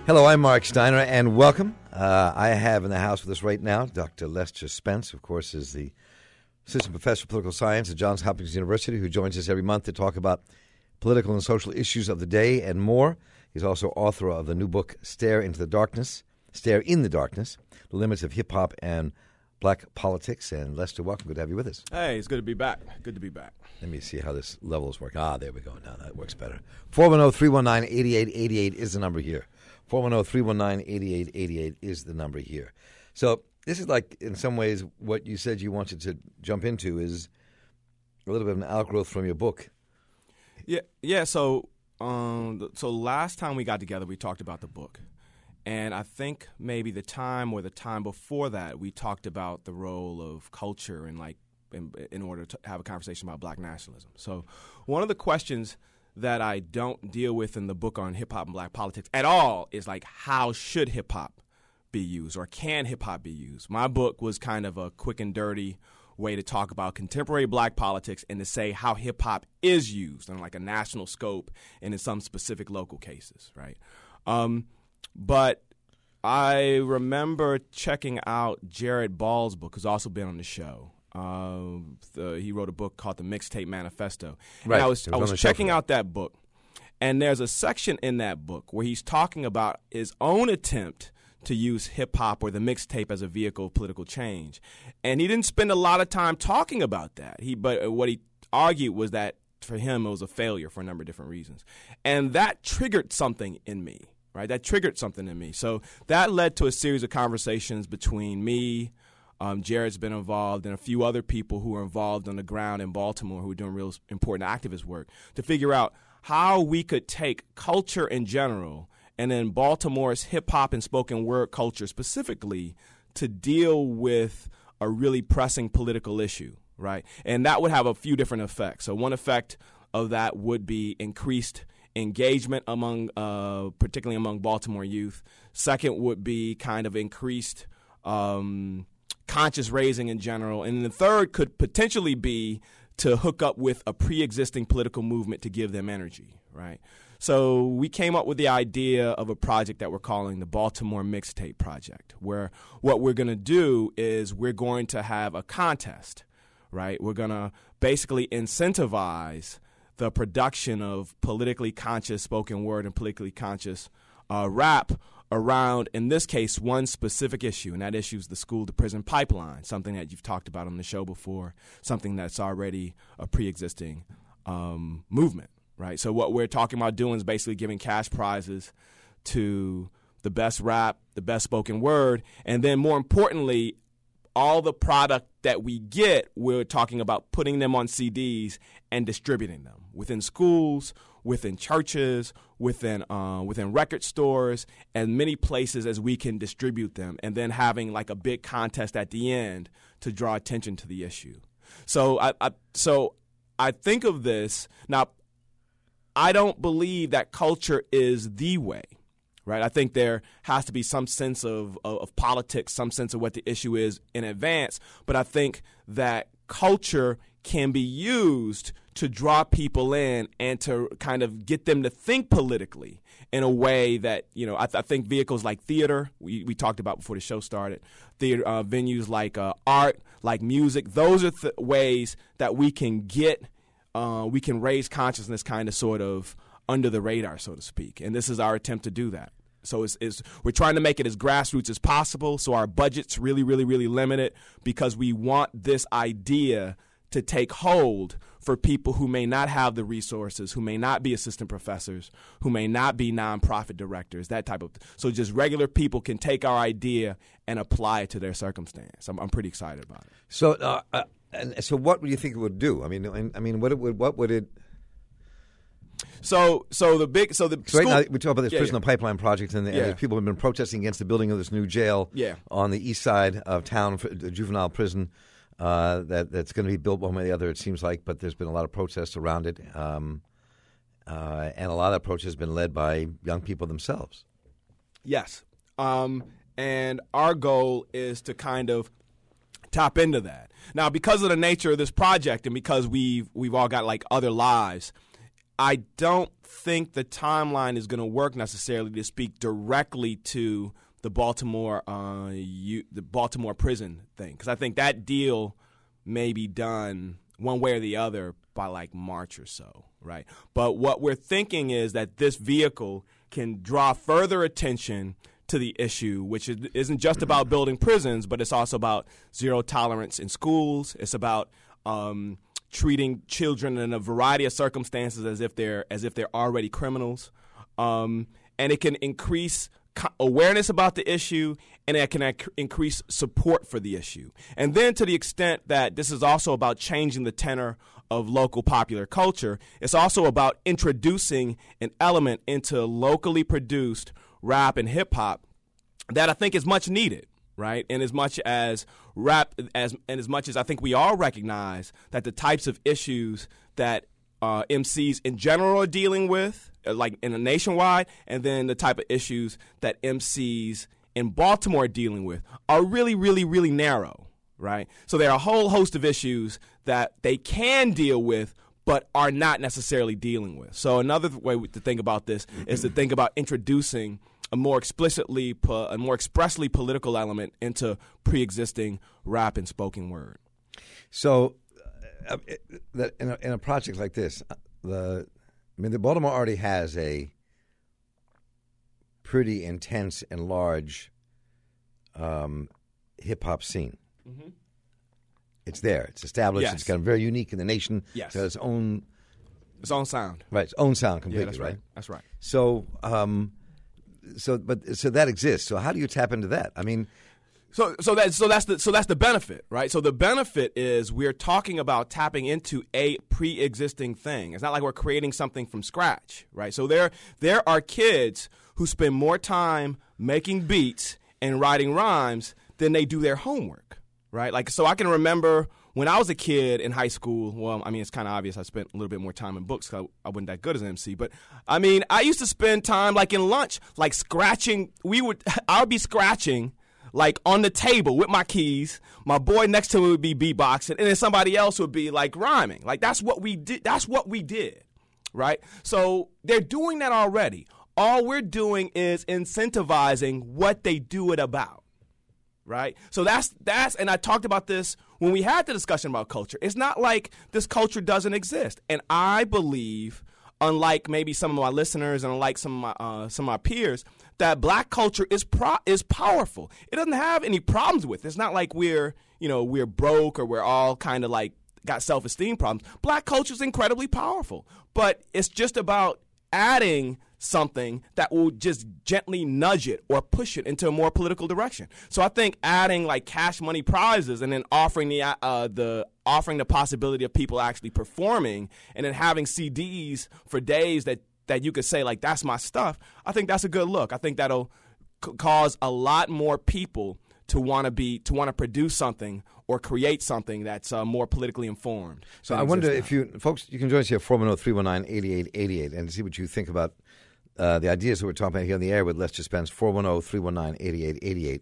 Hello, I'm Mark Steiner, and welcome. I have in the house with us right now Dr. Lester Spence, of course, is the Assistant Professor of Political Science at Johns Hopkins University, who joins us every month to talk about political and social issues of the day and more. He's also author of the new book, Stare in the Darkness, The Limits of Hip-Hop and Black Politics. And Lester, welcome. Good to have you with us. Hey, it's good to be back. Good to be back. Let me see how this levels work. There we go. Now that works better. 410-319-8888 is the number here. 410-319-8888 is the number here. So this is like, in some ways, what you said you wanted to jump into is a little bit of an outgrowth from your book. Yeah. So last time we got together, we talked about the book. And I think maybe the time before that, we talked about the role of culture in order to have a conversation about black nationalism. So one of the questions that I don't deal with in the book on hip-hop and black politics at all is like, how should hip-hop be used, or can hip-hop be used? My book was kind of a quick and dirty way to talk about contemporary black politics and to say how hip-hop is used on like a national scope and in some specific local cases, right? But I remember checking out Jared Ball's book, who's also been on the show. He wrote a book called The Mixtape Manifesto. Right. And I was checking out that book, and there's a section in that book where he's talking about his own attempt to use hip-hop or the mixtape as a vehicle of political change. And he didn't spend a lot of time talking about that. But what he argued was that for him it was a failure for a number of different reasons. And that triggered something in me, right? So that led to a series of conversations between me, Jared's been involved, and a few other people who are involved on the ground in Baltimore who are doing real important activist work to figure out how we could take culture in general and then Baltimore's hip-hop and spoken word culture specifically to deal with a really pressing political issue, right? And that would have a few different effects. So one effect of that would be increased engagement particularly among Baltimore youth. Second would be kind of increased conscious raising in general. And the third could potentially be to hook up with a pre-existing political movement to give them energy, right? So we came up with the idea of a project that we're calling the Baltimore Mixtape Project, where what we're going to do is we're going to have a contest, right? We're going to basically incentivize the production of politically conscious spoken word and politically conscious rap around, in this case, one specific issue, and that issue is the school-to-prison pipeline, something that you've talked about on the show before, something that's already a pre-existing movement, right? So what we're talking about doing is basically giving cash prizes to the best rap, the best spoken word, and then more importantly, all the product that we get, we're talking about putting them on CDs and distributing them within schools, within churches, within record stores, and many places as we can distribute them, and then having like a big contest at the end to draw attention to the issue. So I think of this now. I don't believe that culture is the way. Right, I think there has to be some sense of politics, some sense of what the issue is in advance. But I think that culture can be used to draw people in and to kind of get them to think politically in a way that, I think vehicles like theater, we talked about before the show started, theater venues like art, like music, those are ways that we can we can raise consciousness kind of sort of under the radar, so to speak. And this is our attempt to do that. So we're trying to make it as grassroots as possible. So our budget's really, really, really limited because we want this idea to take hold for people who may not have the resources, who may not be assistant professors, who may not be nonprofit directors, that type of. So just regular people can take our idea and apply it to their circumstance. I'm pretty excited about it. So what would you think it would do? I mean, what would it? So right now we talk about this prisoner pipeline project, and people have been protesting against the building of this new jail on the east side of town, for the juvenile prison that's going to be built one way or the other. It seems like, but there's been a lot of protests around it, and a lot of that protest has been led by young people themselves. Yes, and our goal is to kind of tap into that. Now, because of the nature of this project, and because we've all got like other lives, I don't think the timeline is going to work necessarily to speak directly to the Baltimore prison thing, because I think that deal may be done one way or the other by like March or so, right? But what we're thinking is that this vehicle can draw further attention to the issue, which isn't just about building prisons, but it's also about zero tolerance in schools. It's about treating children in a variety of circumstances as if they're already criminals, and it can increase awareness about the issue, and it can increase support for the issue. And then to the extent that this is also about changing the tenor of local popular culture, it's also about introducing an element into locally produced rap and hip hop that I think is much needed, right? And as much as as much as I think we all recognize that the types of issues that MCs in general are dealing with, like in a nationwide, and then the type of issues that MCs in Baltimore are dealing with are really, really, really narrow, right? So there are a whole host of issues that they can deal with but are not necessarily dealing with. So another way to think about this is to think about introducing a more expressly political element into pre-existing rap and spoken word. So in a project like this, the Baltimore already has a pretty intense and large hip-hop scene. Mm-hmm. It's there. It's established. Yes. It's kind of very unique in the nation. Yes. It's got its own sound. Right. Its own sound completely. Yeah, that's right. That's right. So, so that exists. So how do you tap into that? I mean, so that's the benefit, right? So the benefit is we're talking about tapping into a pre-existing thing. It's not like we're creating something from scratch, right? So there are kids who spend more time making beats and writing rhymes than they do their homework, right? Like, so I can remember when I was a kid in high school, well, I mean, it's kind of obvious I spent a little bit more time in books because I wasn't that good as an MC. But, I mean, I used to spend time, like, in lunch, like, scratching. I would be scratching, like, on the table with my keys. My boy next to me would be beatboxing, and then somebody else would be, like, rhyming. Like, that's what we did. That's what we did, right? So they're doing that already. All we're doing is incentivizing what they do it about. Right? So that's and I talked about this when we had the discussion about culture. It's not like this culture doesn't exist. And I believe, unlike maybe some of my listeners and unlike some of my peers, that black culture is powerful. It doesn't have any problems with it. It's not like we're broke or we're all kind of like got self-esteem problems. Black culture is incredibly powerful. But it's just about adding something that will just gently nudge it or push it into a more political direction. So I think adding like cash money prizes and then offering the possibility of people actually performing and then having CDs for days that you could say like that's my stuff. I think that's a good look. I think that'll cause a lot more people to want to produce something or create something that's more politically informed. So I wonder if you can join us here at 410-319-8888 and see what you think about the ideas that we're talking about here on the air with Lester Spence, 410-319-8888.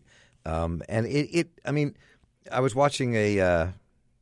I mean, I was watching a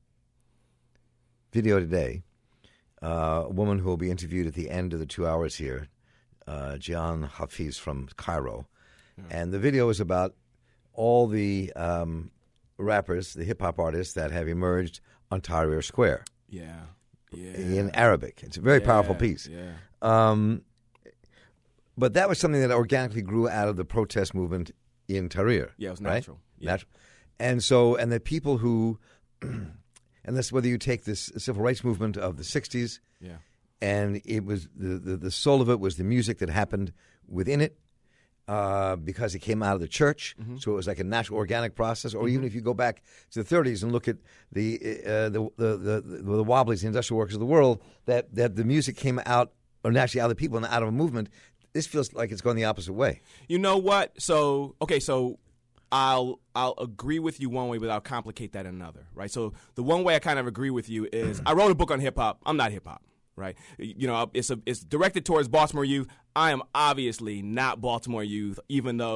video today, a woman who will be interviewed at the end of the 2 hours here, Jian Hafiz from Cairo. Yeah. And the video is about all the rappers, the hip-hop artists that have emerged on Tahrir Square. Yeah. In Arabic. It's a very powerful piece. Yeah. But that was something that organically grew out of the protest movement in Tahrir. Yeah, it was natural. Right? Yeah. Natural. And the people who, and that's whether you take this civil rights movement of the 60s, and it was the soul of it was the music that happened within it, because it came out of the church, so it was like a natural organic process. Or even if you go back to the 30s and look at the Wobblies, the industrial workers of the world, that the music came out, or naturally out of the people and out of a movement. This feels like it's going the opposite way. You know what? So I'll agree with you one way, but I'll complicate that another, right? So the one way I kind of agree with you is I wrote a book on hip hop. I'm not hip hop, right? You know, it's directed towards Baltimore youth. I am obviously not Baltimore youth, even though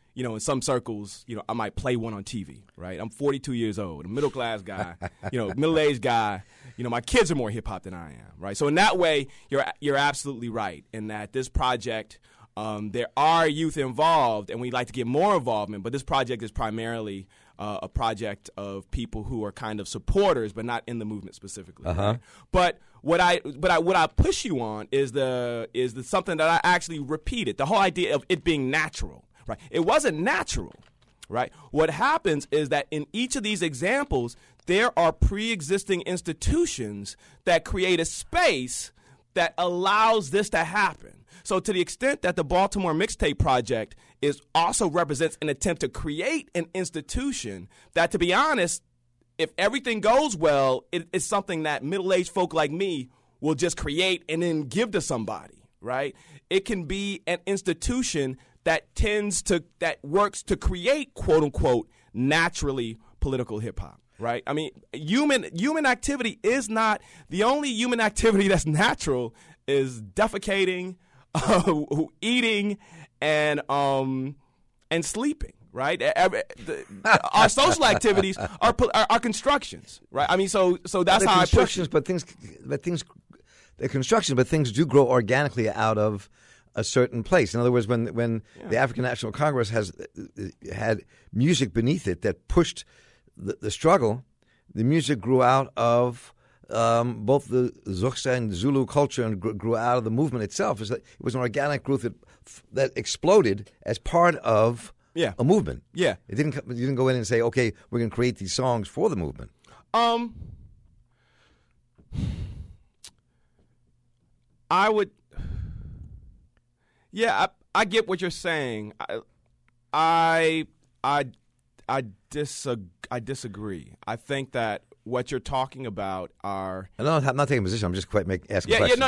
in some circles, I might play one on TV, right? I'm 42 years old, a middle-class guy, middle-aged guy. My kids are more hip-hop than I am, right? So in that way, you're absolutely right in that this project, there are youth involved, and we'd like to get more involvement, but this project is primarily a project of people who are kind of supporters, but not in the movement specifically. Right? But what I push you on is the something that I actually repeated, the whole idea of it being natural. Right. It wasn't natural, right? What happens is that in each of these examples, there are pre-existing institutions that create a space that allows this to happen. So to the extent that the Baltimore Mixtape Project also represents an attempt to create an institution that, to be honest, if everything goes well, it is something that middle-aged folk like me will just create and then give to somebody, right? It can be an institution that works to create, quote unquote, naturally political hip hop, right? I mean, human activity is not the only human activity that's natural is defecating, eating, and sleeping, right? Our social activities are constructions, right? I mean, so that's how I push it. They're constructions, but things do grow organically out of a certain place. In other words, when the African National Congress had music beneath it that pushed the struggle, the music grew out of both the Xhosa and Zulu culture and grew out of the movement itself. It was an organic growth that exploded as part of a movement. Yeah, you didn't go in and say, okay, we're going to create these songs for the movement. I would. Yeah, I get what you're saying. I disagree. I think that what you're talking about are. I'm not taking a position. I'm just asking questions.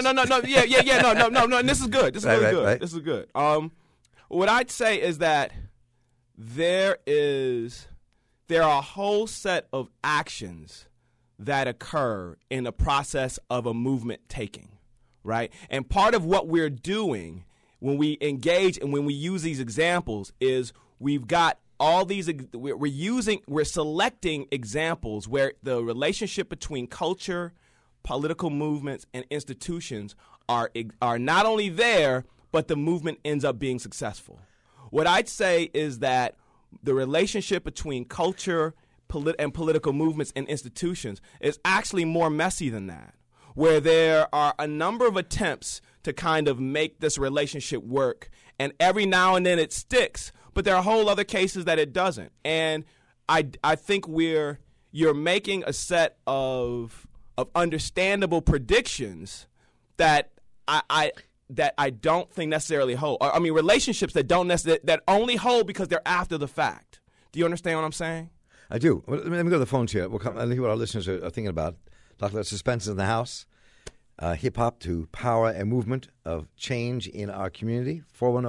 No. And this is good. This is really good. Right. This is good. What I'd say is that there are a whole set of actions that occur in the process of a movement taking, right? And part of what we're doing when we engage and when we use these examples is we've got all these, we're selecting examples where the relationship between culture, political movements, and institutions are not only there, but the movement ends up being successful. What I'd say is that the relationship between culture and political movements and institutions is actually more messy than that, where there are a number of attempts to kind of make this relationship work, and every now and then it sticks, but there are whole other cases that it doesn't. And I think you're making a set of understandable predictions that I don't think necessarily hold. I mean, relationships that only hold because they're after the fact. Do you understand what I'm saying? I do. Well, let me go to the phones here. We'll come and hear what our listeners are thinking about. Dr. Lester Spence is in the house. Hip-hop to power and movement of change in our community.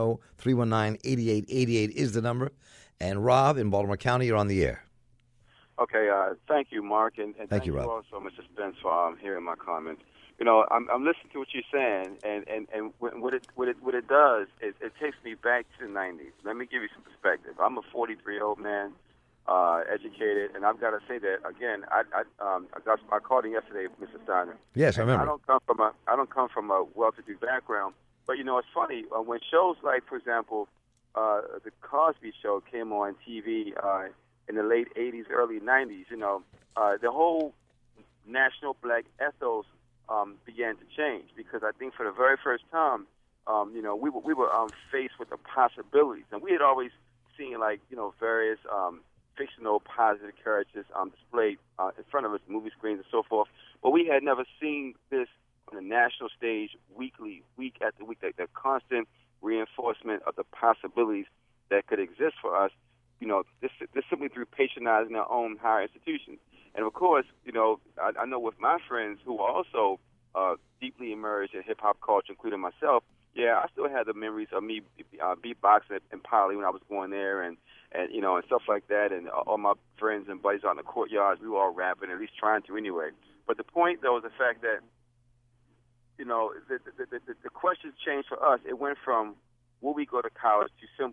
410-319-8888 is the number. And Rob in Baltimore County, you're on the air. Okay, thank you, Mark, and thank you also, Mr. Spence, for hearing my comments. You know, I'm listening to what you're saying, and what it does is it takes me back to the 90s. Let me give you some perspective. I'm a 43-year-old man, educated, and I've got to say that again. I called in yesterday, Mr. Steiner. Yes, I remember. I don't come from a well-to-do background, but you know, it's funny when shows like, for example, the Cosby Show came on TV in the late 80s, early 90s. You know, the whole national black ethos began to change, because I think for the very first time, you know, we were faced with the possibilities, and we had always seen, like, you know, various fictional positive characters displayed in front of us, movie screens and so forth, but we had never seen this on the national stage week after week, the constant reinforcement of the possibilities that could exist for us, you know, this simply through patronizing our own higher institutions. And of course, you know, I know with my friends who are also deeply immersed in hip-hop culture, including myself, yeah, I still have the memories of me beatboxing in Poly when I was going there, and you know, and stuff like that, and all my friends and buddies out in the courtyards, we were all rapping, at least trying to anyway. But the point, though, is the fact that, you know, the questions changed for us. It went from will we go to college to simply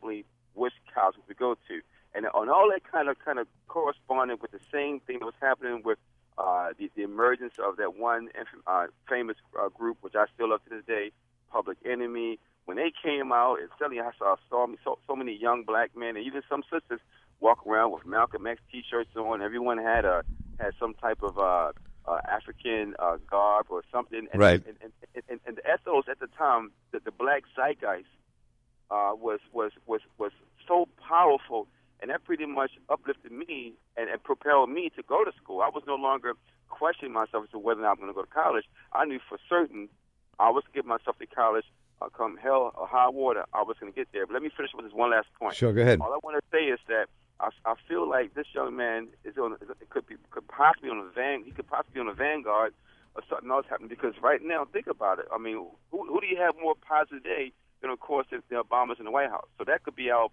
which college we go to. And all that kind of corresponded with the same thing that was happening with the emergence of that one famous group, which I still love to this day, Public Enemy. When they came out, and suddenly I saw so many young black men and even some sisters walk around with Malcolm X T-shirts on. Everyone had some type of African garb or something. And, right. And the ethos at the time, the black zeitgeist was so powerful, and that pretty much uplifted me and propelled me to go to school. I was no longer questioning myself as to whether or not I'm going to go to college. I knew for certain I was going to get myself to college. Come hell or high water, I was going to get there. But let me finish with this one last point. Sure, go ahead. All I want to say is that I feel like this young man could possibly be on the vanguard of something else happening. Because right now, think about it. I mean, who do you have more positive today than, of course, the Obamas in the White House? So that could be our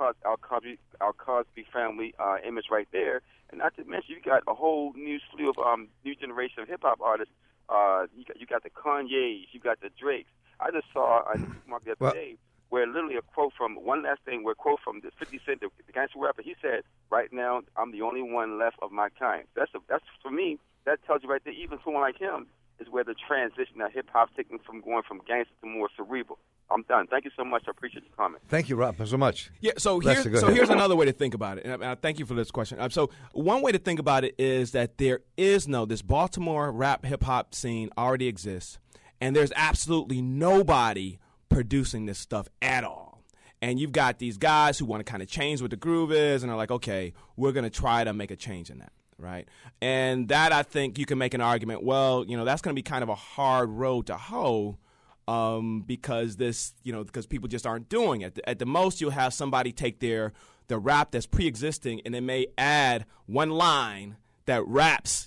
Cosby family image right there. And not to mention, you got a whole new slew of new generation of hip hop artists. You got the Kanye's, you got the Drakes. I just saw a mark the other day where literally a quote from the 50 Cent, the gangster rapper. He said, "Right now, I'm the only one left of my kind." That's for me. That tells you right there. Even someone like him is where the transition of hip hop's taking from going from gangster to more cerebral. I'm done. Thank you so much. I appreciate your comment. Thank you, Rob, so much. Yeah. Here's another way to think about it. And I thank you for this question. So one way to think about it is that this Baltimore rap hip hop scene already exists. And there's absolutely nobody producing this stuff at all. And you've got these guys who want to kind of change what the groove is and are like, okay, we're going to try to make a change in that, right? And that, I think, you can make an argument, well, that's going to be kind of a hard road to hoe because because people just aren't doing it. At the most, you'll have somebody take the rap that's pre-existing and they may add one line that raps,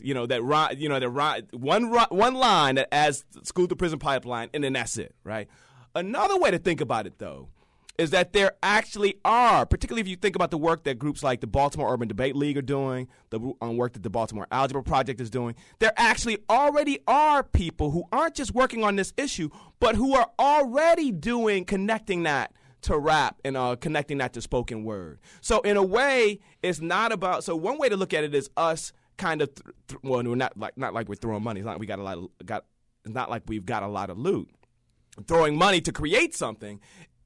one line that adds School to Prison Pipeline, and then that's it, right? Another way to think about it, though, is that there actually are, particularly if you think about the work that groups like the Baltimore Urban Debate League are doing, the work that the Baltimore Algebra Project is doing, there actually already are people who aren't just working on this issue, but who are already connecting that to rap and connecting that to spoken word. So in a way, it's not about. So one way to look at it is us kind of. We're not like we're throwing money. It's not like it's not like we've got a lot of loot. Throwing money to create something.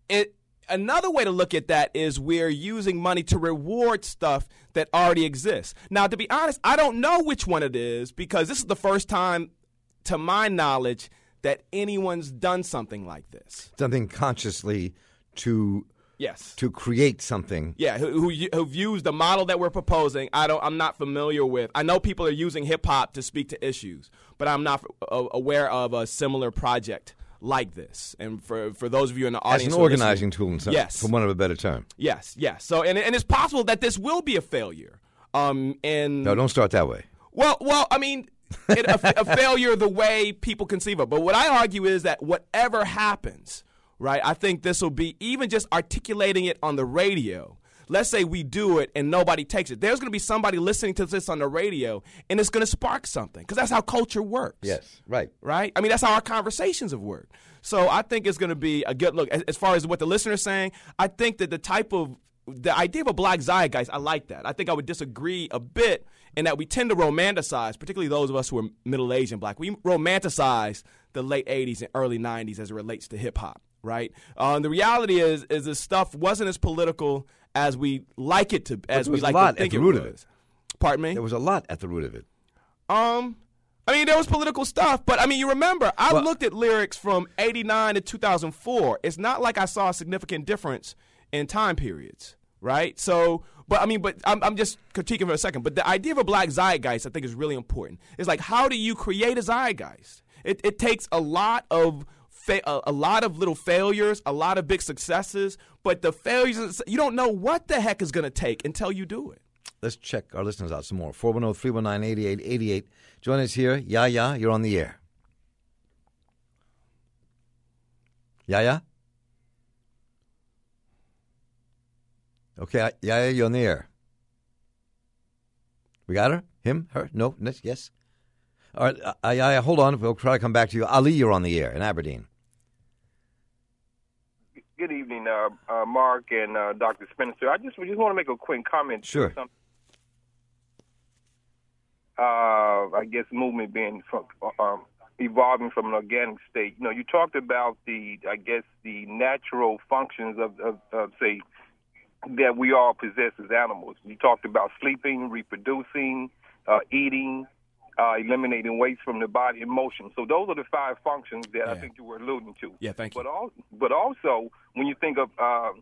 Another way to look at that is we're using money to reward stuff that already exists. Now, to be honest, I don't know which one it is because this is the first time, to my knowledge, that anyone's done something like this. Something consciously to create something. Yeah, who've used the model that we're proposing. I'm not familiar with. I know people are using hip hop to speak to issues, but I'm not aware of a similar project like this. And for those of you in the audience, as an organizing tool, yes, for want of a better term. Yes. So and it's possible that this will be a failure. And no, don't start that way. Well, I mean, a failure the way people conceive of. But what I argue is that whatever happens, right? I think this will be even just articulating it on the radio. Let's say we do it and nobody takes it. There's going to be somebody listening to this on the radio, and it's going to spark something because that's how culture works. Yes, right. Right? I mean, that's how our conversations have worked. So I think it's going to be a good look. As far as what the listener's saying, I think that the idea of a black zeitgeist, I like that. I think I would disagree a bit in that we tend to romanticize, particularly those of us who are middle-aged and black. We romanticize the late 80s and early 90s as it relates to hip-hop. Right. The reality is this stuff wasn't as political as we like it to. As we like to think it was. Pardon me. There was a lot at the root of it. I mean, there was political stuff, but I mean, you remember, I looked at lyrics from '89 to 2004. It's not like I saw a significant difference in time periods, right? So, but I'm just critiquing for a second. But the idea of a black zeitgeist, I think, is really important. It's like, how do you create a zeitgeist? It takes a lot of little failures, a lot of big successes, but the failures, you don't know what the heck is going to take until you do it. Let's check our listeners out some more. 410-319-8888. Join us here. Yaya, you're on the air. Yaya? Okay, Yaya, you're on the air. We got her? Him? Her? No? Yes? All right, Yaya, hold on. We'll try to come back to you. Ali, you're on the air in Aberdeen. Good evening, Mark and Dr. Spencer. I just want to make a quick comment. Sure. I guess movement being evolving from an organic state. You know, you talked about the natural functions of say, that we all possess as animals. You talked about sleeping, reproducing, eating, eliminating waste from the body, and motion. So those are the 5 functions that I think you were alluding to. Yeah, thank you. But also, when you think of,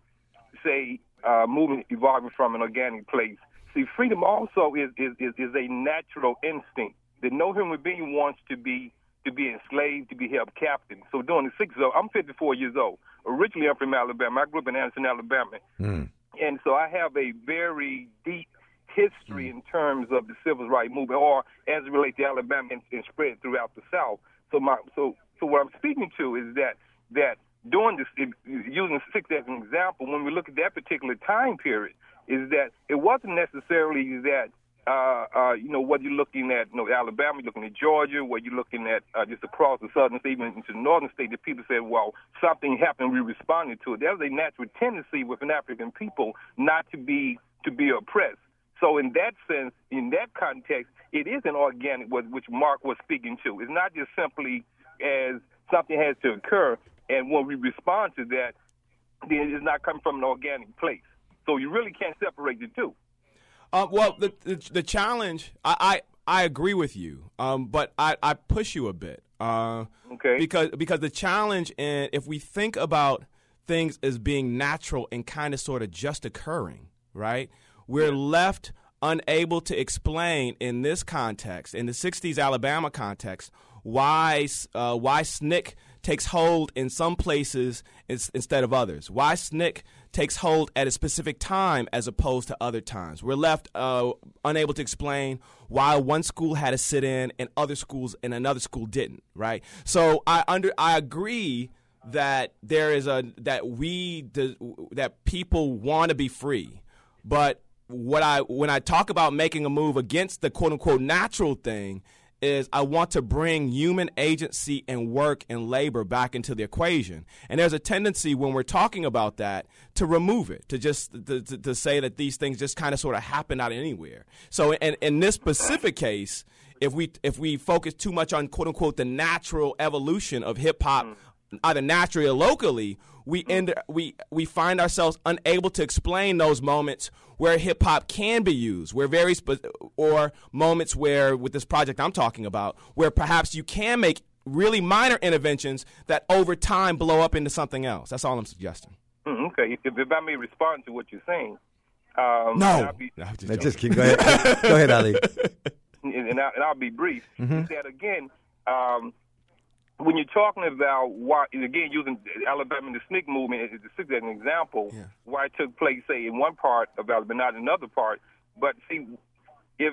movement evolving from an organic place, see, freedom also is a natural instinct that no human being wants to be enslaved, to be held captive. So during the 60s, I'm 54 years old. Originally, I'm from Alabama. I grew up in Anderson, Alabama. And so I have a very deep history in terms of the civil rights movement, or as it relates to Alabama and spread throughout the South. So what I'm speaking to is that during this, using 6 as an example, when we look at that particular time period, is that it wasn't necessarily that what you're looking at, Alabama, you're looking at Georgia, where you're looking at just across the southern state, even into the northern state, that people said, well, something happened, we responded to it. There's a natural tendency within African people not to be oppressed. So in that sense, in that context, it is an organic, which Mark was speaking to. It's not just simply as something has to occur, and when we respond to that, then it's not coming from an organic place. So you really can't separate the two. Well, the challenge, I agree with you, but I push you a bit. Okay. Because the challenge, if we think about things as being natural and kind of sort of just occurring, right? We're left unable to explain in this context, in the 60s Alabama context, why SNCC takes hold in some places instead of others. Why SNCC takes hold at a specific time as opposed to other times. We're left unable to explain why one school had a sit-in and other schools and another school didn't. Right. So I agree that that people want to be free, but when I talk about making a move against the quote unquote natural thing, is I want to bring human agency and work and labor back into the equation. And there's a tendency when we're talking about that to remove it, to just to say that these things just kind of sort of happen out of anywhere. So in this specific case, if we focus too much on quote unquote the natural evolution of hip hop, either naturally or locally, we find ourselves unable to explain those moments where hip hop can be used, where or moments where, with this project I'm talking about, where perhaps you can make really minor interventions that over time blow up into something else. That's all I'm suggesting. Okay, if I may respond to what you're saying. No. Just keep, go ahead. Go ahead, Ali. And I'll be brief. Is that, again, when you're talking about why, again, using Alabama and the SNCC movement as an example, why it took place, say, in one part of Alabama, not in another part. But see, if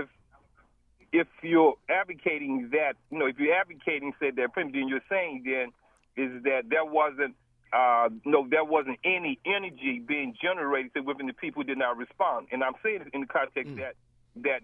you're advocating that, if you're advocating, say, that, then you're saying then is that there wasn't any energy being generated within the people who did not respond. And I'm saying it in the context that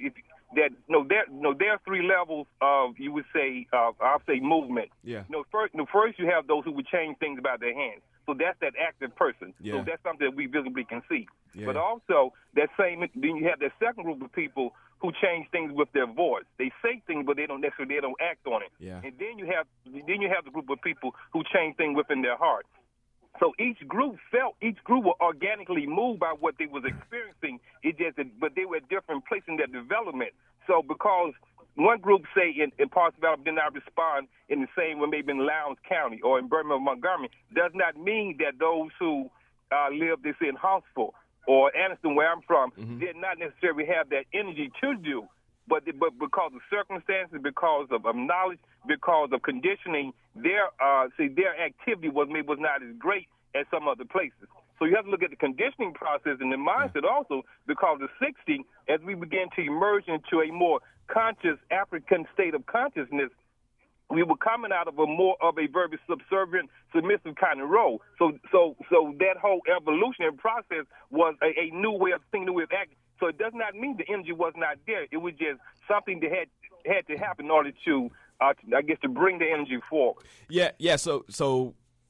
there are 3 levels of, you would say, I'll say movement. Yeah. First you have those who would change things by their hands. So that's that active person. Yeah. So that's something that we visibly can see. Yeah. But also then you have that second group of people who change things with their voice. They say things, but they don't act on it. Yeah. And then you have the group of people who change things within their heart. So each group were organically moved by what they was experiencing. But they were at different places in their development. So because one group, say, in parts of Alabama did not respond in the same way maybe in Lowndes County or in Birmingham, Montgomery, does not mean that those who live, they say, in Huntsville or Anniston, where I'm from, did not necessarily have that energy to do. But because of circumstances, because of knowledge, because of conditioning, their activity was not as great as some other places. So you have to look at the conditioning process and the mindset also, because of 60, as we began to emerge into a more conscious African state of consciousness, we were coming out of a more of a very subservient, submissive kind of role. So that whole evolutionary process was a new way of thinking, new way of acting. So it does not mean the energy was not there. It was just something that had to happen in order to, to bring the energy forward. Yeah. So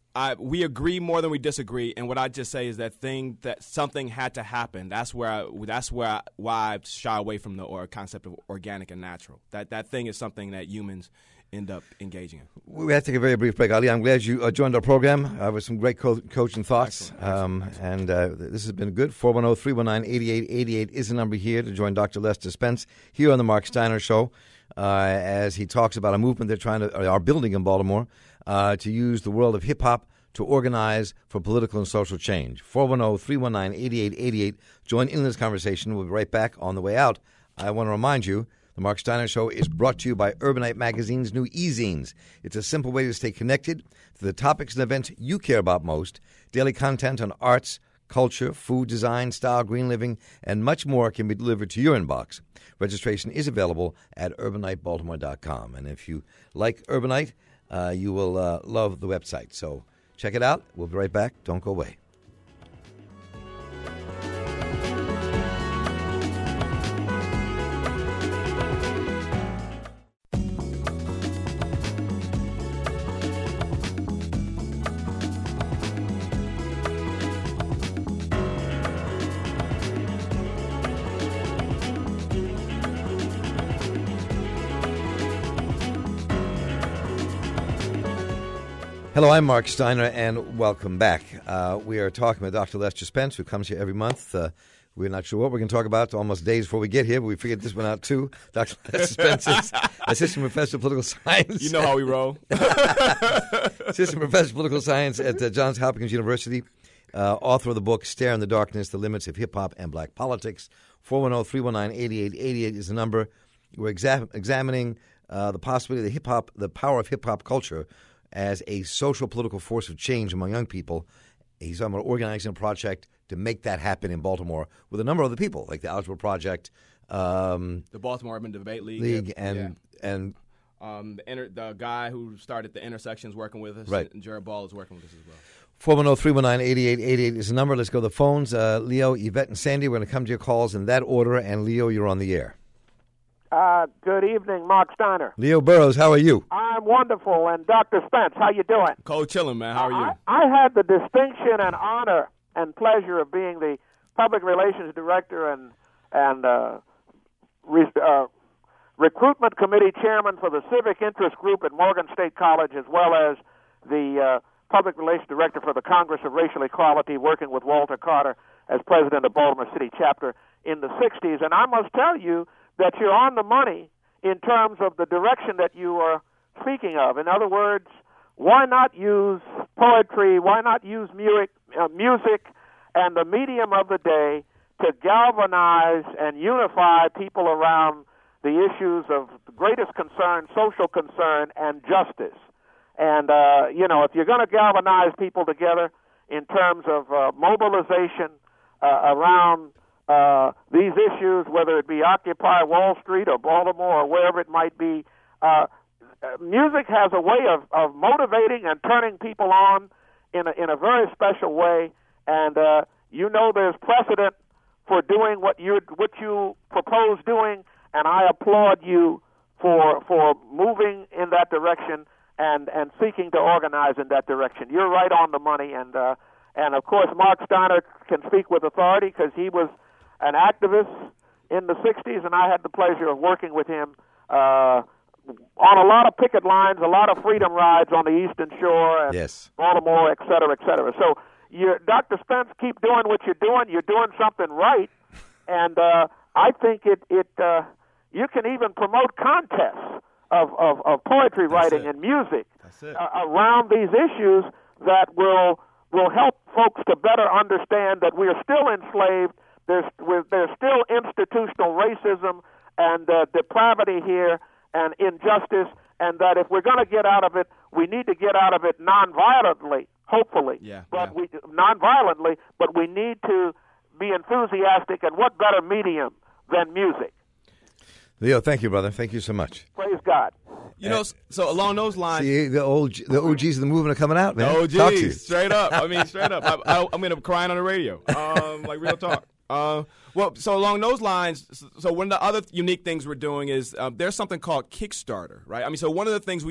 we agree more than we disagree, and what I just say is that something had to happen. That's why I shy away from the concept of organic and natural. That thing is something that humans end up engaging in. We have to take a very brief break. Ali, I'm glad you joined our program with some great coaching thoughts. Excellent. This has been good. 410-319-8888 is the number here to join Dr. Lester Spence here on the Mark Steiner Show as he talks about a movement are building in Baltimore to use the world of hip-hop to organize for political and social change. 410-319-8888. Join in this conversation. We'll be right back. On the way out, I want to remind you, the Mark Steiner Show is brought to you by Urbanite Magazine's new e-zines. It's a simple way to stay connected to the topics and events you care about most. Daily content on arts, culture, food, design, style, green living, and much more can be delivered to your inbox. Registration is available at urbanitebaltimore.com. And if you like Urbanite, you will love the website. So check it out. We'll be right back. Don't go away. Hello, I'm Mark Steiner, and welcome back. We are talking with Dr. Lester Spence, who comes here every month. We're not sure what we're going to talk about almost days before we get here, but we figured this one out too. Dr. Lester Spence is Assistant Professor of Political Science. You know how we roll. Assistant Professor of Political Science at Johns Hopkins University. Author of the book, Stare in the Darkness, The Limits of Hip-Hop and Black Politics. 410-319-8888 is the number. We're examining the possibility of the power of hip-hop culture as a social political force of change among young people. He's talking about organizing a project to make that happen in Baltimore with a number of other people, like the Algebra Project, the Baltimore Urban Debate League, and the guy who started the Intersections working with us, right. And Jared Ball is working with us as well. 410-319-8888 is the number. Let's go to the phones. Leo, Yvette, and Sandy, we're going to come to your calls in that order. And Leo, you're on the air. Good evening, Mark Steiner. Leo Burrows, how are you? I'm wonderful. And Dr. Spence, how you doing? Cold chilling, man. How are you? I had the distinction and honor and pleasure of being the Public Relations Director and Recruitment Committee Chairman for the Civic Interest Group at Morgan State College, as well as the Public Relations Director for the Congress of Racial Equality, working with Walter Carter as President of Baltimore City Chapter in the 60s. And I must tell you that you're on the money in terms of the direction that you are speaking of. In other words, why not use poetry? Why not use music and the medium of the day to galvanize and unify people around the issues of the greatest concern, social concern, and justice? And, if you're going to galvanize people together in terms of mobilization around these issues, whether it be Occupy Wall Street or Baltimore or wherever it might be, music has a way of motivating and turning people on in a very special way. And there's precedent for doing what you propose doing, and I applaud you for moving in that direction and seeking to organize in that direction. You're right on the money, and of course Mark Steiner can speak with authority because he was an activist in the 60s, and I had the pleasure of working with him on a lot of picket lines, a lot of freedom rides on the Eastern Shore, and yes. Baltimore, et cetera, et cetera. So, Dr. Spence, keep doing what you're doing. You're doing something right, and I think you can even promote contests of poetry writing and music around these issues that will help folks to better understand that we are still enslaved. There's still institutional racism and depravity here and injustice, and that if we're going to get out of it, we need to get out of it nonviolently, hopefully. Nonviolently, but we need to be enthusiastic, and what better medium than music? Leo, thank you, brother. Thank you so much. Praise God. So along those lines, see, the OGs of the movement are coming out, man. OGs, talk to you. Straight up. I mean, straight up. I'm going to be crying on the radio, like real talk. So along those lines, so one of the other unique things we're doing is there's something called Kickstarter, right? I mean, so one of the things we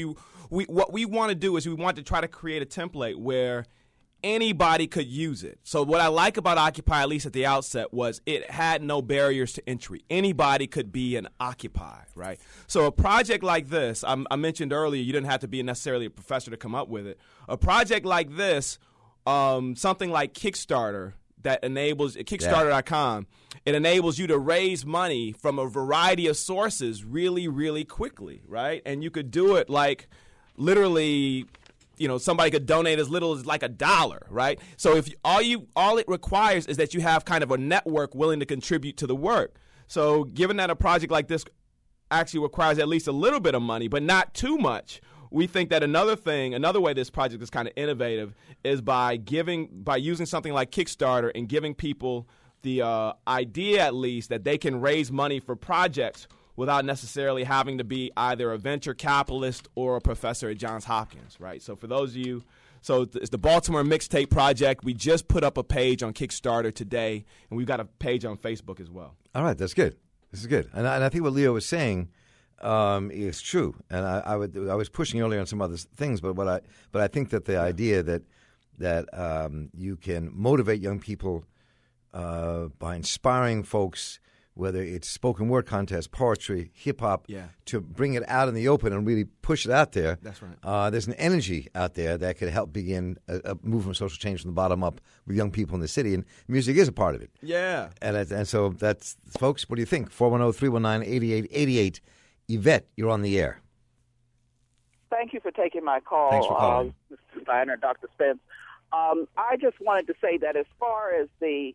what we want to do is we want to try to create a template where anybody could use it. So what I like about Occupy, at least at the outset, was it had no barriers to entry. Anybody could be an Occupy, right? So a project like this, I mentioned earlier, you didn't have to be necessarily a professor to come up with it. A project like this, something like Kickstarter, that enables Kickstarter.com, it enables you to raise money from a variety of sources really, really quickly, right? And you could do it like literally, somebody could donate as little as like $1, right? So if all it requires is that you have kind of a network willing to contribute to the work. So given that a project like this actually requires at least a little bit of money, but not too much, we think that another way this project is kind of innovative is by using something like Kickstarter and giving people the idea, at least, that they can raise money for projects without necessarily having to be either a venture capitalist or a professor at Johns Hopkins, right? So for those of you, it's the Baltimore Mixtape Project. We just put up a page on Kickstarter today, and we've got a page on Facebook as well. All right, that's good. This is good. And I think what Leo was saying is true, and I was pushing earlier on some other things, but I think that the idea that you can motivate young people by inspiring folks, whether it's spoken word contest, poetry, hip hop, to bring it out in the open and really push it out there. That's right. There's an energy out there that could help begin a movement of social change from the bottom up with young people in the city, and music is a part of it. Yeah. And so that's, folks, what do you think? 410-319-8888. Yvette, you're on the air. Thank you for taking my call, Thanks for calling. Mr. Steiner, Dr. Spence. I just wanted to say that as far as the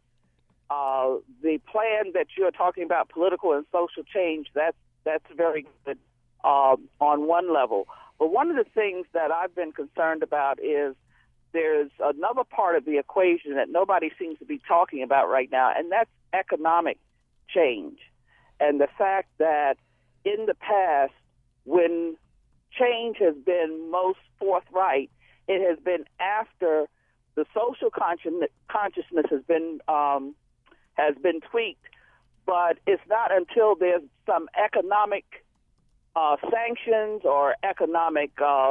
plan that you're talking about, political and social change, that's very good on one level. But one of the things that I've been concerned about is there's another part of the equation that nobody seems to be talking about right now, and that's economic change. And the fact that in the past, when change has been most forthright, it has been after the social consciousness has been tweaked, but it's not until there's some economic sanctions or economic,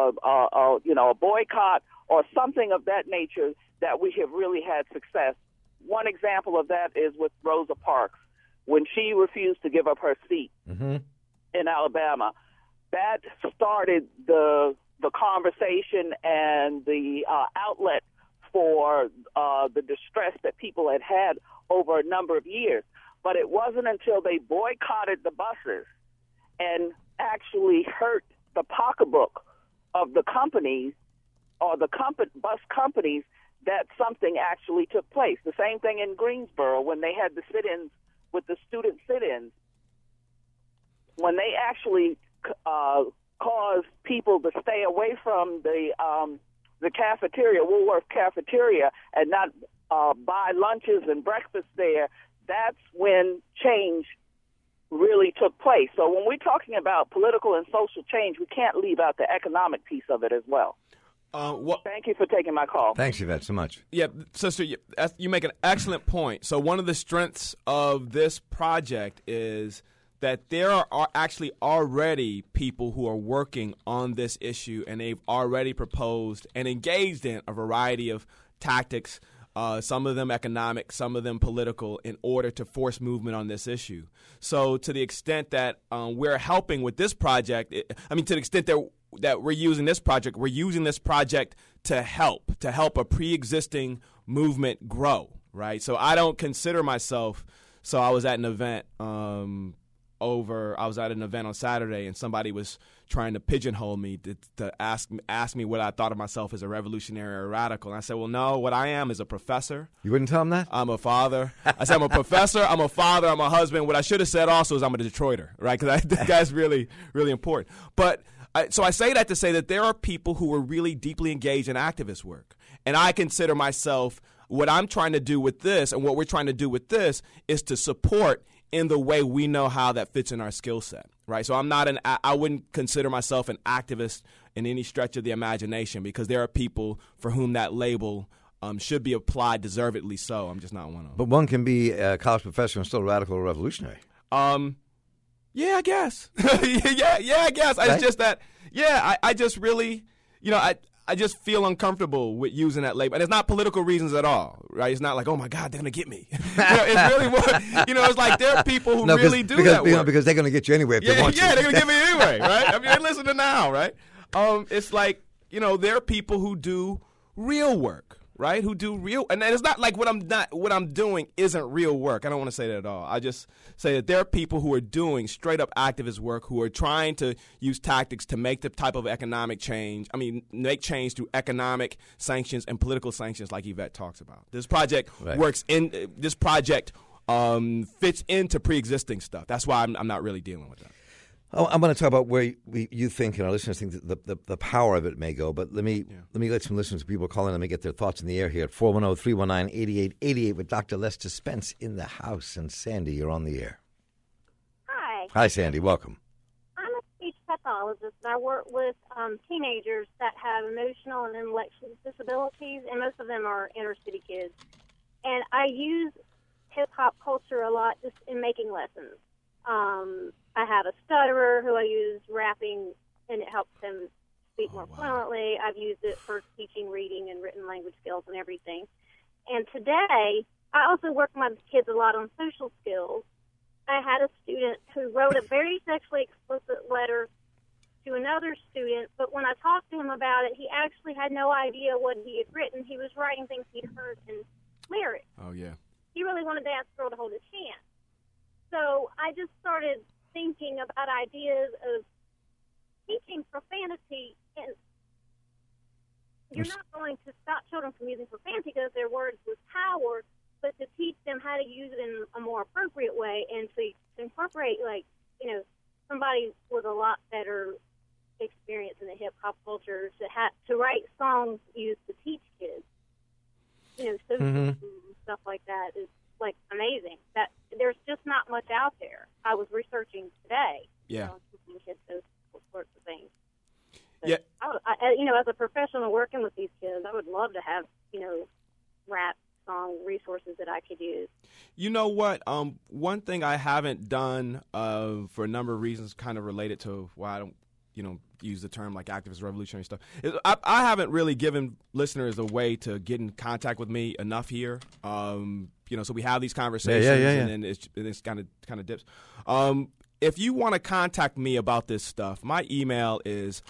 a boycott or something of that nature that we have really had success. One example of that is with Rosa Parks, when she refused to give up her seat in Alabama. That started the conversation and the outlet for the distress that people had over a number of years. But it wasn't until they boycotted the buses and actually hurt the pocketbook of the companies or the bus companies that something actually took place. The same thing in Greensboro when they had the sit-ins with the student sit-ins. When they actually caused people to stay away from the cafeteria, Woolworth cafeteria, and not buy lunches and breakfast there, that's when change really took place. So when we're talking about political and social change, we can't leave out the economic piece of it as well. Thank you for taking my call. Thanks, Yvette, so much. Yeah, sister, you make an excellent point. So one of the strengths of this project is that there are actually already people who are working on this issue, and they've already proposed and engaged in a variety of tactics, some of them economic, some of them political, in order to force movement on this issue. So to the extent that we're helping with this project, to the extent that we're using this project to help a pre-existing movement grow, right? So I don't consider myself – so I was at an event on Saturday, and somebody was trying to pigeonhole me to ask me what I thought of myself as a revolutionary or radical. And I said, well, no, what I am is a professor. You wouldn't tell them that? I'm a father. I said I'm a professor, I'm a father, I'm a husband. What I should have said also is I'm a Detroiter, right? Because I think that's really, really important. But so I say that to say that there are people who are really deeply engaged in activist work. And I consider myself, what I'm trying to do with this and what we're trying to do with this is to support in the way we know how that fits in our skill set, right? So I wouldn't consider myself an activist in any stretch of the imagination, because there are people for whom that label should be applied deservedly so. I'm just not one of them. But one can be a college professor and still radical or revolutionary. Yeah, I guess. I guess. Right? It's just that, I just really, I just feel uncomfortable with using that label. And it's not political reasons at all, right? It's not like, oh, my God, they're going to get me. It's really more, it's like there are people who really do that work. Because they're going to get you anyway if they want to. Yeah, they're going to get me anyway, right? I mean, they listen to now, right? It's like, there are people who do real work. Right? Who do real, and it's not like what I'm doing isn't real work. I don't want to say that at all. I just say that there are people who are doing straight up activist work, who are trying to use tactics to make the type of economic change. I mean, make change through economic sanctions and political sanctions, like Yvette talks about. This project fits into pre-existing stuff. That's why I'm not really dealing with that. Oh, I'm going to talk about where you think and our listeners think that the power of it may go. But let me let some listeners, people call in, let me get their thoughts in the air here at 410-319-8888 with Dr. Lester Spence in the house. And Sandy, you're on the air. Hi. Hi, Sandy. Welcome. I'm a speech pathologist, and I work with teenagers that have emotional and intellectual disabilities, and most of them are inner city kids. And I use hip-hop culture a lot just in making lessons. I have a stutterer who I use rapping, and it helps them speak more fluently. I've used it for teaching reading and written language skills and everything. And today, I also work with my kids a lot on social skills. I had a student who wrote a very sexually explicit letter to another student, but when I talked to him about it, he actually had no idea what he had written. He was writing things he'd heard in lyrics. Oh, yeah. He really wanted to ask the girl to hold his hand. So I just started thinking about ideas of teaching profanity, and you're not going to stop children from using profanity because their words with power, but to teach them how to use it in a more appropriate way and to incorporate, somebody with a lot better experience in the hip-hop culture to write songs used to teach kids. Social stuff like that is amazing. That there's just not much out there. I was researching today. Yeah. Those sorts of things. But yeah. As a professional working with these kids, I would love to have rap song resources that I could use. You know what? One thing I haven't done for a number of reasons, kind of related to why I don't, use the term like activist revolutionary stuff. I haven't really given listeners a way to get in contact with me enough here. So we have these conversations, and then it's kind of dips. If you want to contact me about this stuff, my email is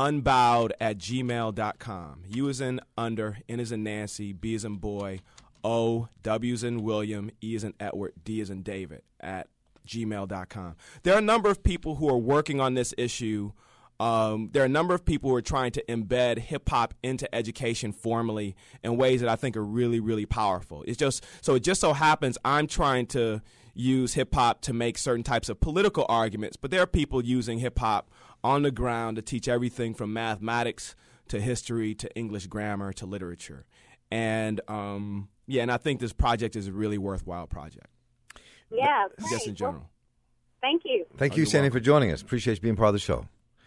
unbowed@gmail.com. U as in under, N as in Nancy, B as in boy, O, W as in William, E as in Edward, D as in David @gmail.com. There are a number of people who are working on this issue. There are a number of people who are trying to embed hip-hop into education formally in ways that I think are really, really powerful. It just so happens I'm trying to use hip-hop to make certain types of political arguments, but there are people using hip-hop on the ground to teach everything from mathematics to history to English grammar to literature. And, and I think this project is a really worthwhile project. Yeah, just in general. Well, thank you. Thank you, Sandy, for joining us. Appreciate you being part of the show.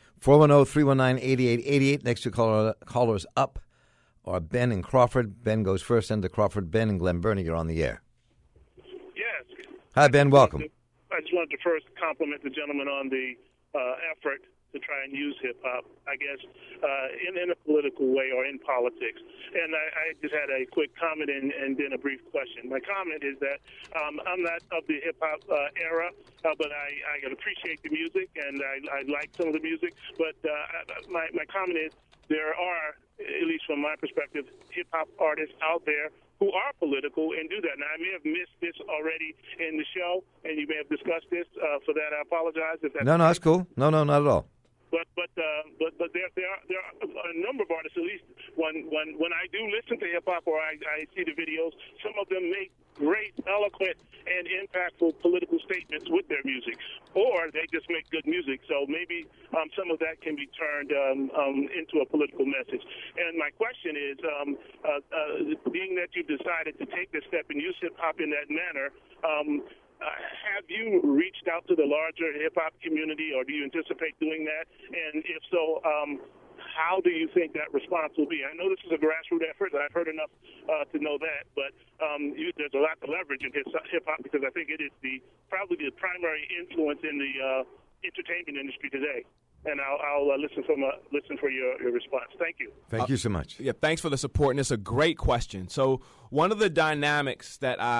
410-319-8888. Next two callers up are Ben in Crawford. Ben goes first, then to Crawford. Ben in Glen Burnie, you're on the air. Yes. Hi, Ben. Welcome. I just wanted to first compliment the gentleman on the effort to try and use hip-hop, I guess, in a political way or in politics. And I just had a quick comment and then a brief question. My comment is that I'm not of the hip-hop era, but I appreciate the music, and I like some of the music. But my comment is there are, at least from my perspective, hip-hop artists out there who are political and do that. Now, I may have missed this already in the show, and you may have discussed this. For that, I apologize. No, that's cool. No, not at all. But there are a number of artists. At least when I do listen to hip hop or I see the videos, some of them make great, eloquent, and impactful political statements with their music, or they just make good music. So maybe some of that can be turned into a political message. And my question is, being that you've decided to take this step and use hip hop in that manner. Have you reached out to the larger hip-hop community, or do you anticipate doing that? And if so, how do you think that response will be? I know this is a grassroots effort. I've heard enough to know that, but there's a lot to leverage in hip-hop because I think it is probably the primary influence in the entertainment industry today. And I'll listen for your response. Thank you. Thank you so much. Yeah, thanks for the support, and it's a great question. So one of the dynamics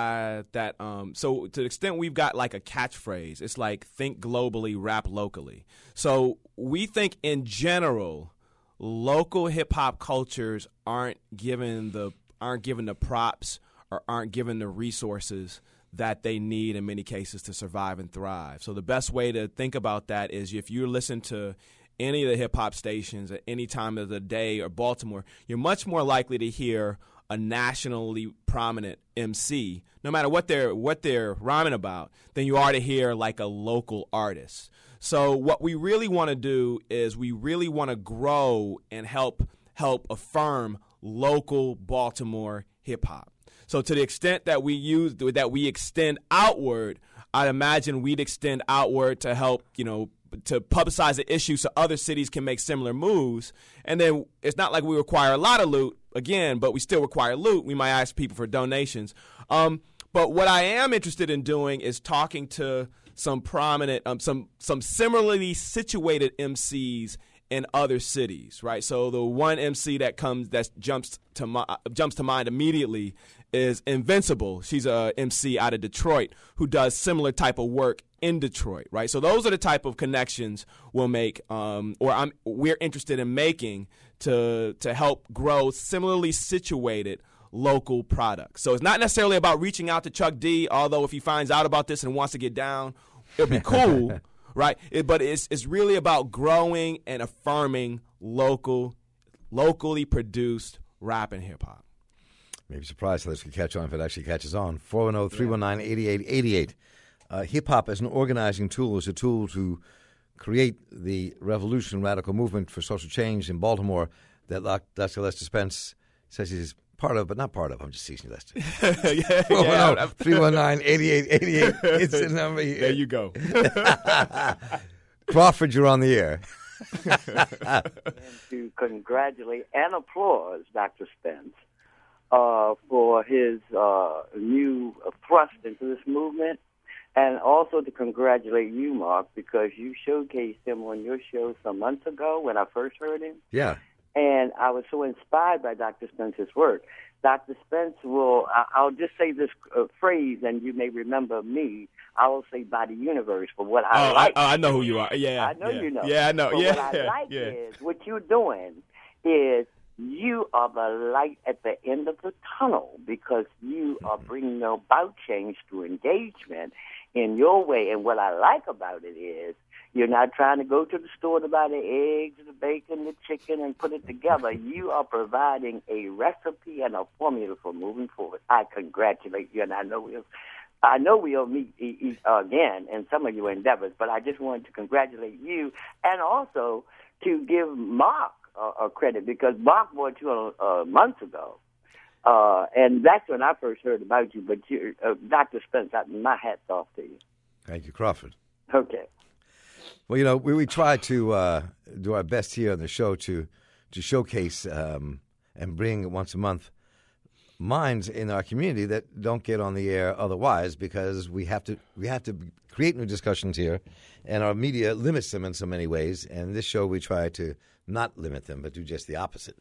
so to the extent we've got like a catchphrase, it's like think globally, rap locally. So we think in general, local hip hop cultures aren't given the props or aren't given the resources that they need in many cases to survive and thrive. So the best way to think about that is if you listen to any of the hip-hop stations at any time of the day or Baltimore, you're much more likely to hear a nationally prominent MC, no matter what they're rhyming about, than you are to hear like a local artist. So what we really want to do is we really want to grow and help affirm local Baltimore hip-hop. So to the extent that we extend outward, I'd imagine we'd extend outward to help, to publicize the issue so other cities can make similar moves. And then it's not like we require a lot of loot, again, but we still require loot. We might ask people for donations. But what I am interested in doing is talking to some prominent, some similarly situated MCs in other cities, right? So the one MC that jumps to mind immediately is Invincible. She's a MC out of Detroit who does similar type of work in Detroit, right? So those are the type of connections we'll make, we're interested in making to help grow similarly situated local products. So it's not necessarily about reaching out to Chuck D, although if he finds out about this and wants to get down, it'll be cool. Right, but it's really about growing and affirming locally produced rap and hip hop. Maybe surprised how this could catch on if it actually catches on. 410-319-8888. Hip hop as an organizing tool is a tool to create the revolution, radical movement for social change in Baltimore that Dr. Lester Spence says he's part of, but not part of. I'm just teasing you, Lester. 410-319-8888. It's the number here. There you go. Crawford, you're on the air. And to congratulate and applause Dr. Spence for his new thrust into this movement, and also to congratulate you, Mark, because you showcased him on your show some months ago when I first heard him. Yeah. And I was so inspired by Dr. Spence's work. Dr. Spence I'll just say this phrase, and you may remember me. I will say by the universe for what I like. I know who you are. Yeah. I know you know. Yeah, I know. But what I like is what you're doing is you are the light at the end of the tunnel because you are bringing about change through engagement in your way. And what I like about it is you're not trying to go to the store to buy the eggs, the bacon, the chicken, and put it together. You are providing a recipe and a formula for moving forward. I congratulate you, and I know we'll meet again in some of your endeavors, but I just wanted to congratulate you and also to give Mark a credit because Mark brought you months ago. And that's when I first heard about you, but Dr. Spence, my hat's off to you. Thank you, Crawford. Okay. Well, we try to do our best here on the show to showcase and bring once a month minds in our community that don't get on the air otherwise because we have to create new discussions here, and our media limits them in so many ways. And this show we try to not limit them, but do just the opposite.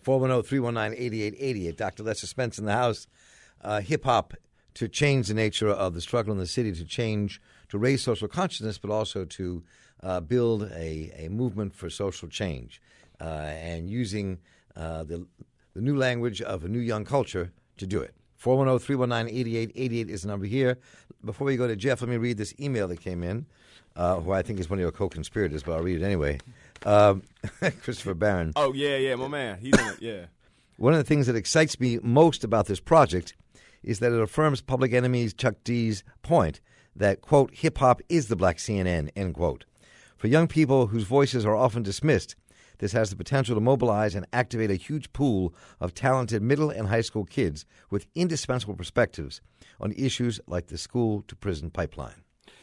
410-319-8888. Dr. Lester Spence in the house. Hip hop to change the nature of the struggle in the city, to raise social consciousness, but also to build a movement for social change, and using the new language of a new young culture to do it. 410-319-8888 is the number here. Before we go to Jeff, let me read this email that came in, who I think is one of your co-conspirators, but I'll read it anyway. Christopher Barron. Oh, yeah, my man. He's in it, yeah. One of the things that excites me most about this project is that it affirms Public Enemy's Chuck D's point that, quote, hip-hop is the black CNN, end quote. For young people whose voices are often dismissed, this has the potential to mobilize and activate a huge pool of talented middle and high school kids with indispensable perspectives on issues like the school-to-prison pipeline.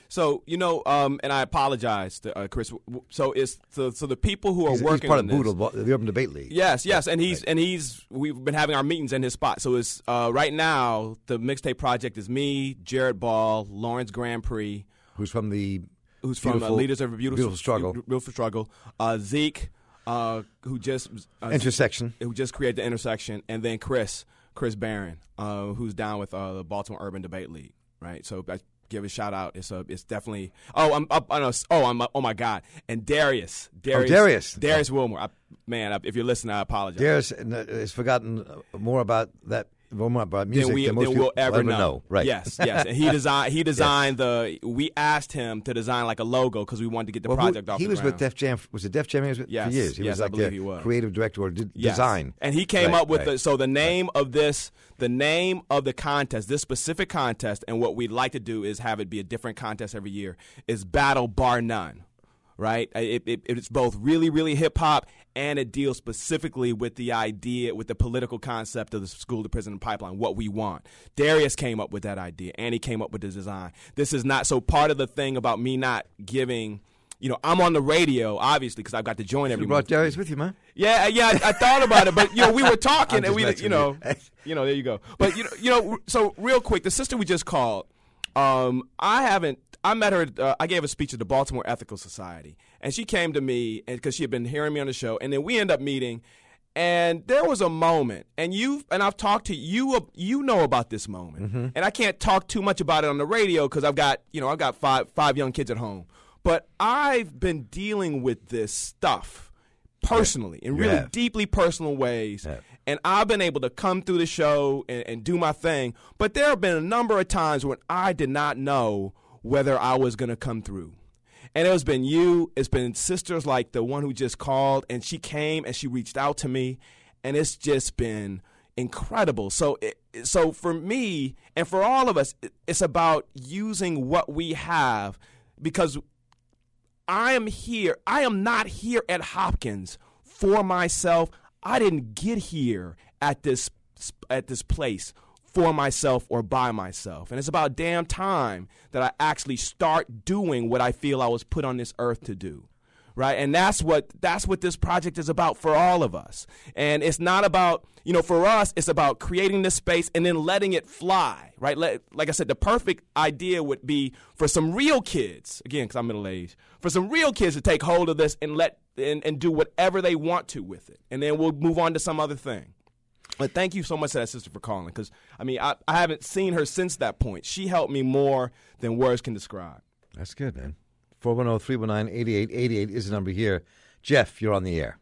So and I apologize to Chris. So the people who are he's working part on of this, Boodle, the Urban Debate League. Yes, and we've been having our meetings in his spot. So it's right now the Mixtape Project is me, Jared Ball, Lawrence Grand Prix, who's from Leaders of a Beautiful Struggle, Zeke, who just Intersection, who just created the Intersection, and then Chris Barron, who's down with the Baltimore Urban Debate League. Right, so I give a shout out. It's definitely. Oh, I'm up. Oh my God, and Darius Wilmore. If you're listening, I apologize. Darius has forgotten more about that. More about music than most we'll people ever know. Right. Yes. And he designed we asked him to design like a logo because we wanted to get the project off the ground. He was with Def Jam. Was it Def Jam? For years. He was like the creative director or design. And he came up with the name of this, the name of the contest, this specific contest, and what we'd like to do is have it be a different contest every year, is Battle Bar None. Right? It's both really, really hip hop, and it deals specifically with the idea, with the political concept of the school to prison pipeline, what we want. Darius came up with that idea, and he came up with the design. This is not so part of the thing about me not giving. I'm on the radio, obviously, because I've got to join every. You brought Darius with you, man. Yeah, I thought about it, but we were talking, and there you go. But so real quick, the sister we just called, I met her. I gave a speech at the Baltimore Ethical Society, and she came to me because she had been hearing me on the show, and then we ended up meeting. And there was a moment, and I've talked to you. You know about this moment, and I can't talk too much about it on the radio because I've got five young kids at home. But I've been dealing with this stuff personally in really deeply personal ways. Yeah. And I've been able to come through the show and do my thing. But there have been a number of times when I did not know whether I was going to come through. And it's been sisters like the one who just called, and she came and she reached out to me, and it's just been incredible. So for me and for all of us, it's about using what we have, because I am not here at Hopkins for myself. I didn't get here at this place for myself or by myself. And it's about damn time that I actually start doing what I feel I was put on this earth to do. Right? And that's what this project is about for all of us. And it's not about, for us, it's about creating this space and then letting it fly. Right? Like I said, the perfect idea would be for some real kids, again, because I'm middle-aged, for some real kids to take hold of this and do whatever they want to with it. And then we'll move on to some other thing. But thank you so much to that sister for calling, because, I haven't seen her since that point. She helped me more than words can describe. That's good, man. 410-319-8888 is the number here. Jeff, you're on the air.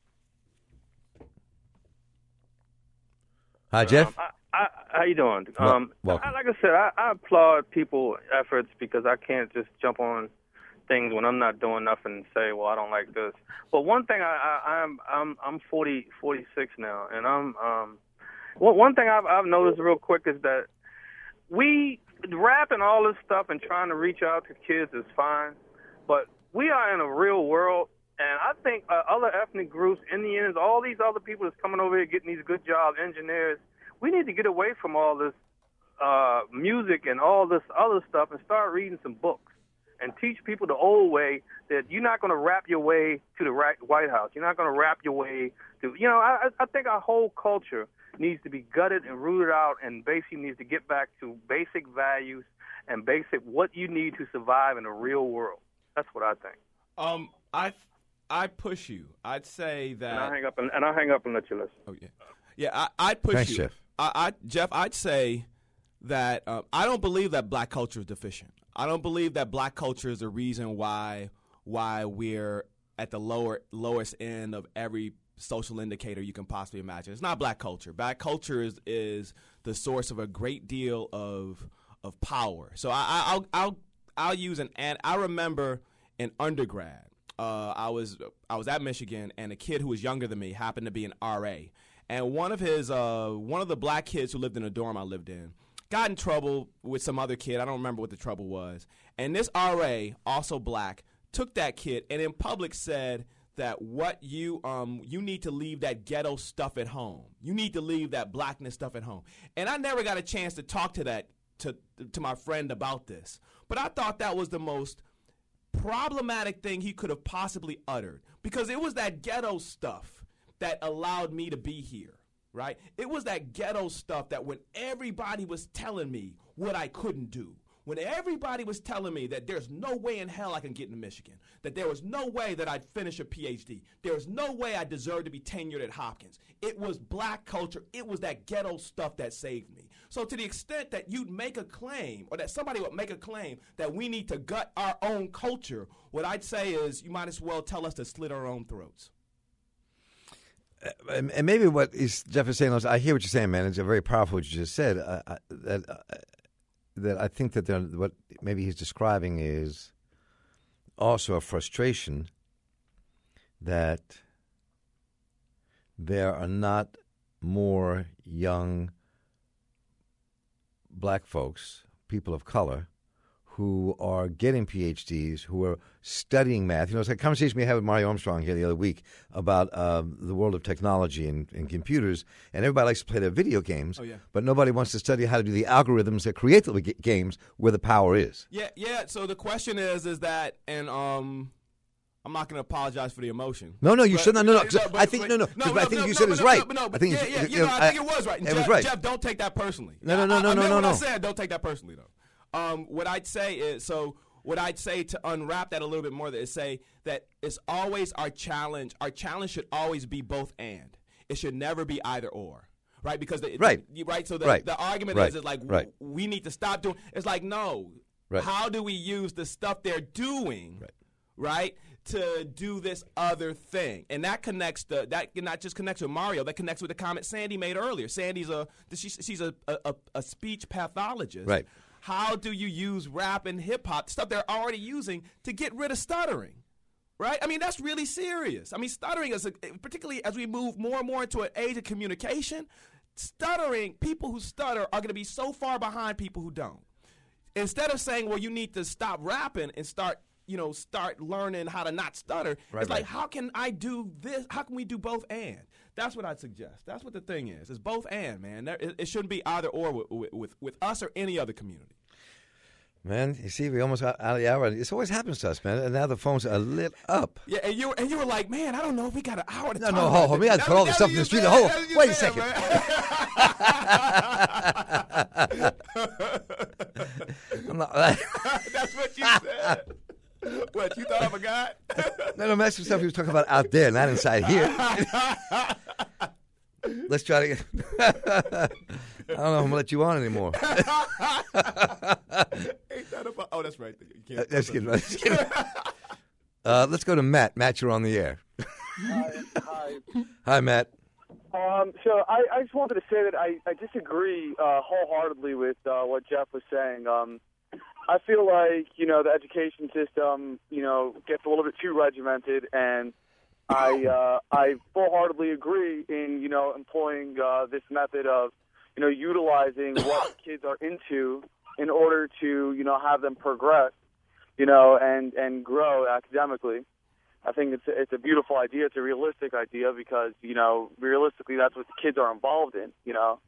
Hi, Jeff. How you doing? Welcome. Like I said, I applaud people's efforts, because I can't just jump on things when I'm not doing nothing and say, well, I don't like this. But one thing, I'm 46 now, and one thing I've noticed real quick is that we rapping all this stuff and trying to reach out to kids is fine, but we are in a real world, and I think other ethnic groups, Indians, all these other people that's coming over here getting these good jobs, engineers, we need to get away from all this music and all this other stuff and start reading some books and teach people the old way, that you're not going to rap your way to the White House. You're not going to rap your way to, I think our whole culture needs to be gutted and rooted out, and basically needs to get back to basic values and basic what you need to survive in the real world. That's what I think. I push you. I'd say that. And I'll hang up and let you listen. Oh yeah, yeah. I'd push Thanks, you. Jeff. Jeff, I'd say that I don't believe that black culture is deficient. I don't believe that black culture is the reason why we're at the lowest end of every social indicator you can possibly imagine. It's not black culture. Black culture is the source of a great deal of power. So I'll use I remember in undergrad, I was at Michigan, and a kid who was younger than me happened to be an RA, and one of the black kids who lived in a dorm I lived in got in trouble with some other kid. I don't remember what the trouble was. And this RA, also black, took that kid and in public said that what you need to leave that ghetto stuff at home. You need to leave that blackness stuff at home. And I never got a chance to talk to that to my friend about this. But I thought that was the most problematic thing he could have possibly uttered, because it was that ghetto stuff that allowed me to be here, right? It was that ghetto stuff that when everybody was telling me what I couldn't do, when everybody was telling me that there's no way in hell I can get into Michigan, that there was no way that I'd finish a PhD, there was no way I deserved to be tenured at Hopkins. It was black culture. It was that ghetto stuff that saved me. So to the extent that you'd make a claim, or that somebody would make a claim that we need to gut our own culture, what I'd say is you might as well tell us to slit our own throats. And maybe what Jeff is saying, I hear what you're saying, man. It's very powerful what you just said. That I think that what maybe he's describing is also a frustration that there are not more young black folks, people of color, who are getting PhDs, who are studying math. You know, it's like a conversation we had with Mario Armstrong here the other week about the world of technology and computers, and everybody likes to play their video games, but nobody wants to study how to do the algorithms that create the games where the power is. Yeah. So the question is that, and I'm not going to apologize for the emotion. No, you should not. No. I think I think you said it's right. I think it was right. It was right. Jeff, don't take that personally. No. I said, don't take that personally, though. What I'd say is, what I'd say to unwrap that a little bit more is say that it's always our challenge. Our challenge should always be both and. It should never be either or, right? Because So the argument is like we need to stop doing. It's like no. Right. How do we use the stuff they're doing, right, to do this other thing? And that connects that not just connects with Mario. That connects with the comment Sandy made earlier. Sandy's she's a speech pathologist. Right. How do you use rap and hip-hop, stuff they're already using, to get rid of stuttering, right? I mean, that's really serious. I mean, stuttering, particularly as we move more and more into an age of communication, people who stutter are going to be so far behind people who don't. Instead of saying, well, you need to stop rapping and start learning how to not stutter, it's like, how can I do this? How can we do both and? That's what I'd suggest. That's what the thing is. It's both and, man. It shouldn't be either or with us or any other community. Man, you see, we almost out of the hour. This always happens to us, man. And now the phones are lit up. Yeah, and you were like, man, I don't know if we got an hour to talk. No, hold on. We got to put all the stuff in the street. Wait a second. I'm not. That's what you said. What, you thought I forgot? No, that's the stuff he was talking about out there, not inside here. Let's try to get... I don't know if I'm going to let you on anymore. Ain't that about... Oh, that's right. You can't... That's good. Let's go to Matt. Matt, you're on the air. Hi. Hi, Matt. So I just wanted to say that I disagree wholeheartedly with what Jeff was saying. I feel like, the education system, gets a little bit too regimented, and I full-heartedly agree in, employing this method of, utilizing what kids are into in order to, have them progress, and grow academically. I think it's a beautiful idea. It's a realistic idea because, realistically that's what the kids are involved in,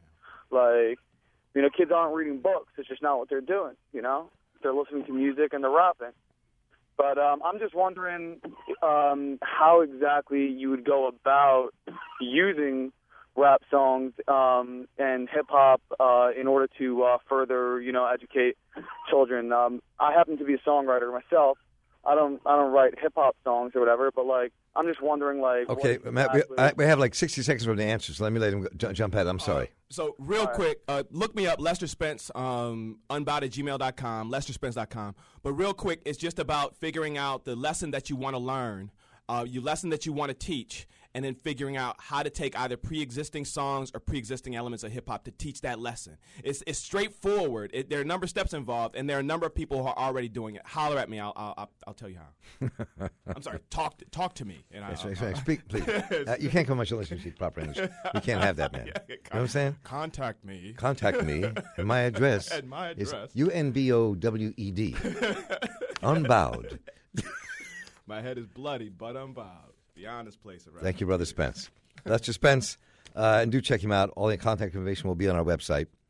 kids aren't reading books. It's just not what they're doing, They're listening to music and they're rapping. But I'm just wondering how exactly you would go about using rap songs and hip-hop in order to further, educate children. I happen to be a songwriter myself. I don't write hip-hop songs or whatever, but, I'm just wondering, Okay, Matt, we have 60 seconds for the answers, so let me let him jump ahead. I'm sorry. So real quick, look me up, Lester Spence, unbound@gmail.com, lesterspence.com. But real quick, it's just about figuring out the lesson that you want to learn, your lesson that you want to teach, and then figuring out how to take either pre-existing songs or pre-existing elements of hip-hop to teach that lesson. It's straightforward. There are a number of steps involved, and there are a number of people who are already doing it. Holler at me. I'll tell you how. I'm sorry. Talk to me. And Speak, please. You can't come on your relationship proper English. You can't have that, man. You know what I'm saying? Contact me. And my address is UNBOWED. Unbowed. My head is bloody, but unbowed. The honest place around. Thank you, Brother Spence. Lester Spence, and do check him out. All the contact information will be on our website.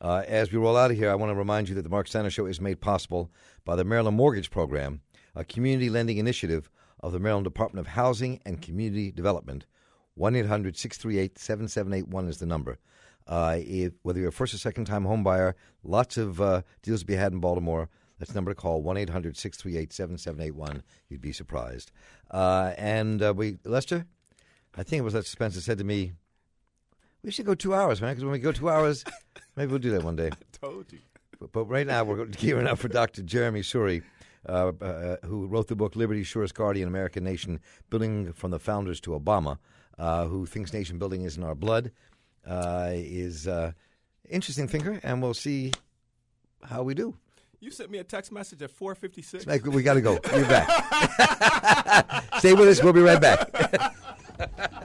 As we roll out of here, I want to remind you that the Mark Steiner Show is made possible by the Maryland Mortgage Program, a community lending initiative of the Maryland Department of Housing and Community Development. 1-800-638-7781 is the number. Whether you're a first or second-time home buyer, lots of deals to be had in Baltimore. That's the number to call, 1-800-638-7781. You'd be surprised. Lester, I think it was Lester Spencer said to me, we should go 2 hours, man, because when we go 2 hours, maybe we'll do that one day. I told you. But right now, we're gearing up for Dr. Jeremy Shuri, who wrote the book Liberty, Surest Guardian, American Nation, Building from the Founders to Obama, who thinks nation building is in our blood, is an interesting thinker, and we'll see how we do. You sent me a text message at 4:56. We got to go. You're back. Stay with us. We'll be right back.